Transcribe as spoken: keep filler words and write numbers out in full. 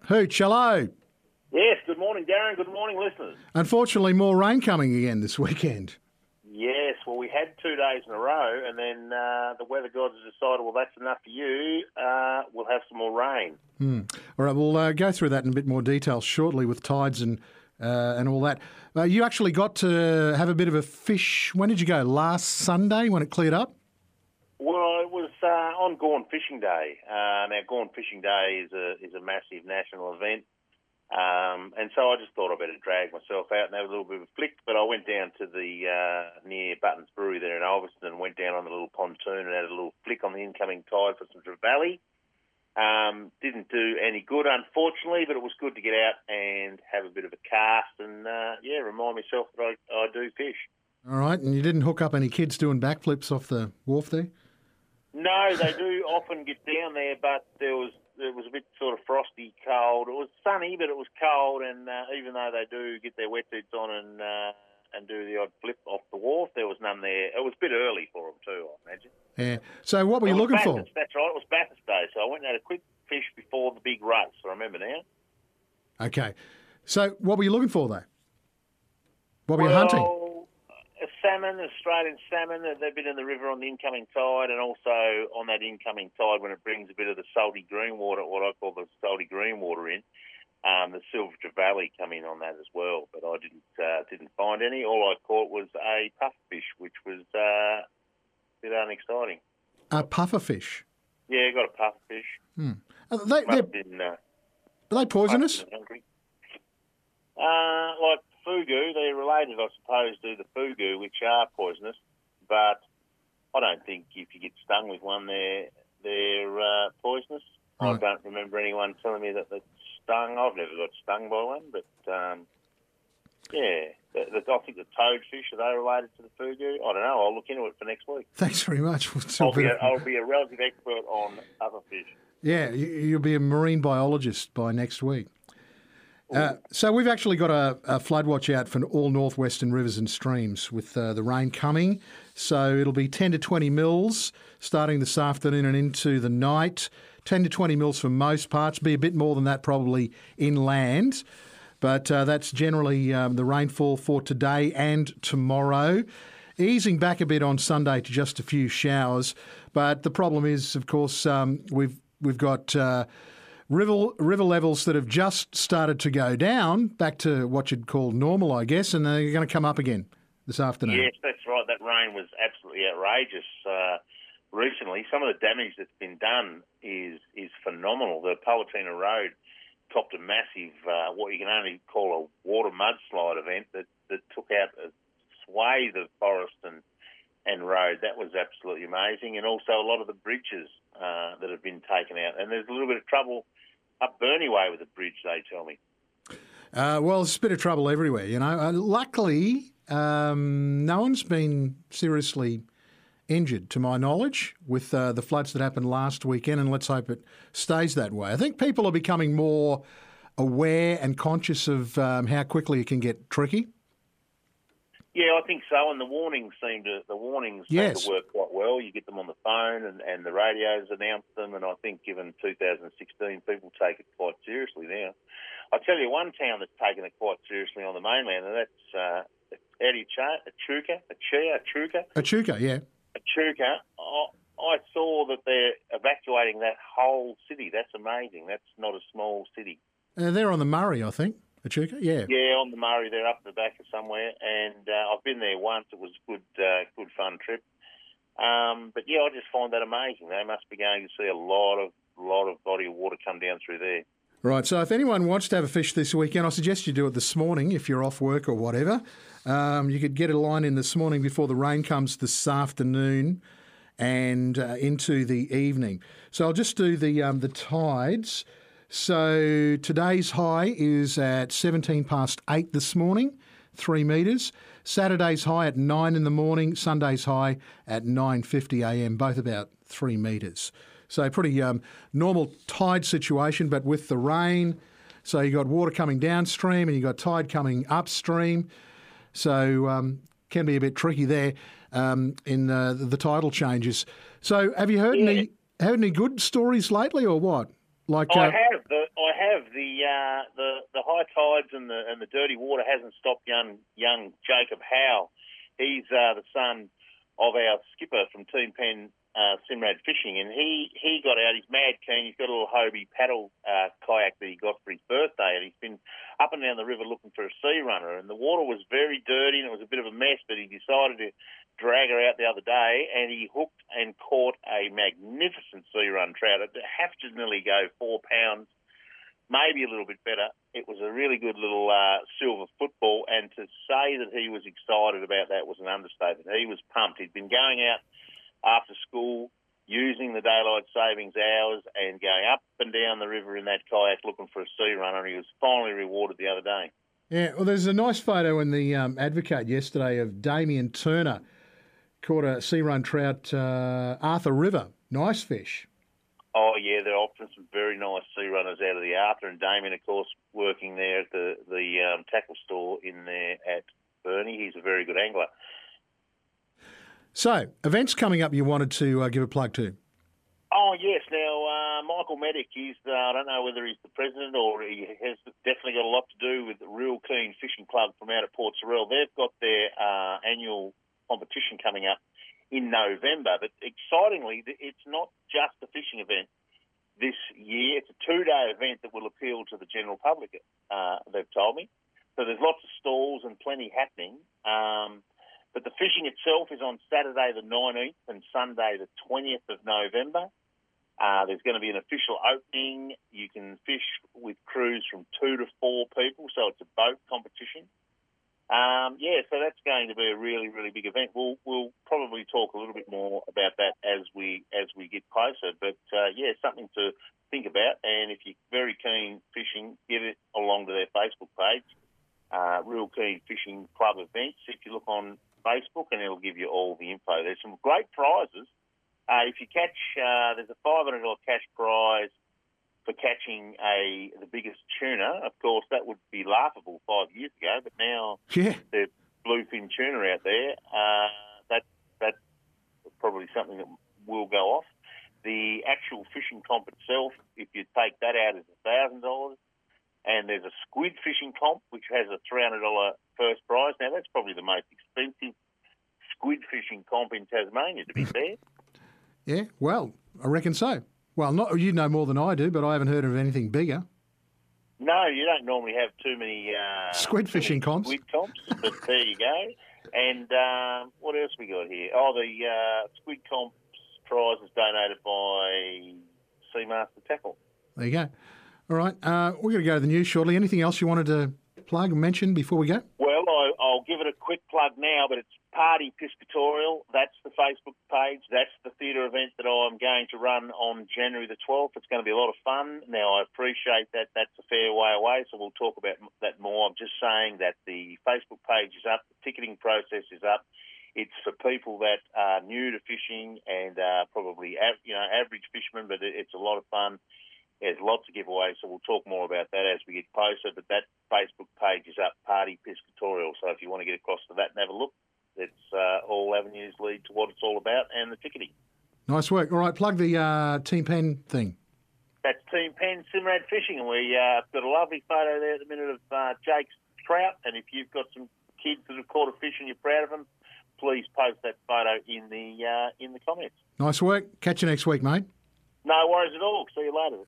Hooch, hello. Yes, good morning, Darren. Good morning, listeners. Unfortunately, more rain coming again this weekend. Yes, well, we had two days in a row, and then uh, the weather gods have decided, well, that's enough for you. Uh, we'll have some more rain. Hmm. All right, we'll uh, go through that in a bit more detail shortly with tides and uh, and all that. Uh, you actually got to have a bit of a fish. When did you go? Last Sunday when it cleared up? Well, it was uh, on Gorn Fishing Day. Uh, now, Gorn Fishing Day is a is a massive national event. Um, and so I just thought I'd better drag myself out and have a little bit of a flick. But I went down to the uh, near Buttons Brewery there in Ulverston and went down on the little pontoon and had a little flick on the incoming tide for some trevally. Um, didn't do any good, unfortunately, but it was good to get out and have a bit of a cast and, uh, yeah, remind myself that I, I do fish. All right, and you didn't hook up any kids doing backflips off the wharf there? No, they do often get down there, but there was it was a bit sort of frosty, cold. It was sunny, but it was cold, and uh, even though they do get their wetsuits on and uh, and do the odd flip off the wharf, there was none there. It was a bit early for them too, I imagine. Yeah. So what were you looking for? That's right, it was Bathurst Day, so I went and had a quick fish before the big race, I remember now. Okay. So what were you looking for, though? What were well, you hunting? A salmon, Australian salmon. They've been in the river on the incoming tide, and also on that incoming tide when it brings a bit of the salty green water, what I call the salty green water in. Um, the silver trevally come in on that as well, but I didn't uh, didn't find any. All I caught was a pufferfish, which was uh, a bit unexciting. A pufferfish? Yeah, got a pufferfish. Hmm. Are they, they're, been, uh, are they poisonous? Uh, like fugu, they're related, I suppose, to the fugu, which are poisonous. But I don't think if you get stung with one, they're they're uh, poisonous. Right. I don't remember anyone telling me that they're stung. I've never got stung by one, but um, yeah, the, the, I think the toadfish, are they related to the fugu? I don't know. I'll look into it for next week. Thanks very much. I'll be, a, I'll be a relative expert on other fish. Yeah, you'll be a marine biologist by next week. Uh, so we've actually got a, a flood watch out for all northwestern rivers and streams with uh, the rain coming. So it'll be ten to twenty mils starting this afternoon and into the night. ten to twenty mils for most parts. Be a bit more than that probably inland. But uh, that's generally um, the rainfall for today and tomorrow. Easing back a bit on Sunday to just a few showers. But the problem is, of course, um, we've we've got... Uh, River, river levels that have just started to go down back to what you'd call normal, I guess, and they're going to come up again this afternoon. Yes, that's right. That rain was absolutely outrageous uh, recently. Some of the damage that's been done is is phenomenal. The Palatina Road topped a massive, uh, what you can only call a water mudslide event that, that took out a swathe of forest and, and road. That was absolutely amazing. And also a lot of the bridges uh, that have been taken out. And there's a little bit of trouble up Burnie Way with the bridge, they tell me. Uh, well, there's a bit of trouble everywhere, you know. Uh, luckily, um, no one's been seriously injured, to my knowledge, with uh, the floods that happened last weekend, and let's hope it stays that way. I think people are becoming more aware and conscious of um, how quickly it can get tricky. Yeah, I think so, and the warnings seem to the warnings yes. seem to work quite well. You get them on the phone, and, and the radios announce them, and I think given two thousand sixteen, people take it quite seriously now. I'll tell you one town that's taken it quite seriously on the mainland, and that's uh, how do you say it? Echuca, Echuca, Echuca, Echuca, yeah, Echuca. I, I saw that they're evacuating that whole city. That's amazing. That's not a small city. Uh, they're on the Murray, I think. Echuca, yeah. Yeah, on the Murray, they're up the back of somewhere, and uh, I've been there once. It was a good, uh, good fun trip. Um, but yeah, I just find that amazing. They must be going to see a lot of, lot of body of water come down through there. Right, so if anyone wants to have a fish this weekend, I suggest you do it this morning if you're off work or whatever. Um, you could get a line in this morning before the rain comes this afternoon and uh, into the evening. So I'll just do the um, the tides. So today's high is at seventeen past eight this morning, three metres. Saturday's high at nine in the morning, Sunday's high at nine fifty a m, both about three metres. So pretty um, normal tide situation, but with the rain. So you got water coming downstream and you got tide coming upstream. So um, can be a bit tricky there um, in uh, the tidal changes. So have you heard yeah. any heard any good stories lately or what? Like I uh, have the I have the tides and the and the dirty water hasn't stopped young young Jacob Howe. He's uh, the son of our skipper from Team Penn uh, Simrad Fishing, and he, he got out. He's mad keen. He's got a little Hobie paddle uh, kayak that he got for his birthday, and he's been up and down the river looking for a sea runner. And the water was very dirty, and it was a bit of a mess, but he decided to drag her out the other day, and he hooked and caught a magnificent sea run trout. It have to nearly go four pounds, maybe a little bit better. It was a really good little uh, silver football, and to say that he was excited about that was an understatement. He was pumped. He'd been going out after school, using the daylight savings hours and going up and down the river in that kayak looking for a sea runner, and he was finally rewarded the other day. Yeah, well, there's a nice photo in the um, Advocate yesterday of Damien Turner caught a sea run trout, uh, Arthur River. Nice fish. Oh, yeah, there are often some very nice sea runners out of the Arthur, and Damien, of course, working there at the, the um, tackle store in there at Burnie. He's a very good angler. So, events coming up you wanted to uh, give a plug to? Oh, yes. Now, uh, Michael Maddock, he's, uh, I don't know whether he's the president or he has definitely got a lot to do with the Real Keen Fishing Club from out at Port Sorell. They've got their uh, annual competition coming up in November, but excitingly, it's not just a fishing event this year. It's a two-day event that will appeal to the general public, uh, they've told me. So there's lots of stalls and plenty happening. Um, but the fishing itself is on Saturday the nineteenth and Sunday the twentieth of November. Uh, there's going to be an official opening. You can fish with crews from two to four people, so it's a boat competition. Um, yeah, so that's going to be a really, really big event. We'll we'll probably talk a little bit more about that as we as we get closer. But uh, yeah, something to think about. And if you're very keen fishing, get it along to their Facebook page, uh, Real Keen Fishing Club Events. If you look on Facebook, and it'll give you all the info. There's some great prizes. Uh, if you catch, uh, there's a five hundred dollars cash prize for catching a the biggest tuna. Of course, that would be laughable five years ago, but now yeah. the bluefin tuna out there, uh, that that's probably something that will go off. The actual fishing comp itself, if you take that out, is one thousand dollars. And there's a squid fishing comp, which has a three hundred dollars first prize. Now, that's probably the most expensive squid fishing comp in Tasmania, to be fair. Yeah, well, I reckon so. Well, not you know more than I do, but I haven't heard of anything bigger. No, you don't normally have too many... Uh, squid fishing comps. Squid comps, but there you go. And um, what else we got here? Oh, the uh, squid comps prize is donated by Seamaster Tackle. There you go. All right, uh, we're going to go to the news shortly. Anything else you wanted to plug or mention before we go? Well, I, I'll give it a quick plug now, but it's Party Piscatorial. That's the Facebook page. That's the theatre event that I'm going to run on January the twelfth. It's going to be a lot of fun. Now, I appreciate that that's a fair way away, so we'll talk about that more. I'm just saying that the Facebook page is up, the ticketing process is up. It's for people that are new to fishing and uh, probably av- you know average fishermen, but it, it's a lot of fun. There's lots of giveaways, so we'll talk more about that as we get closer. But that Facebook page is up, Party Piscatorial. So if you want to get across to that and have a look, it's uh, all avenues lead to what it's all about and the ticketing. Nice work. All right, plug the uh, Team Penn thing. That's Team Penn Simrad Fishing, and we've uh, got a lovely photo there at the minute of uh, Jake's trout. And if you've got some kids that have caught a fish and you're proud of them, please post that photo in the uh, in the comments. Nice work. Catch you next week, mate. No worries at all. See you later.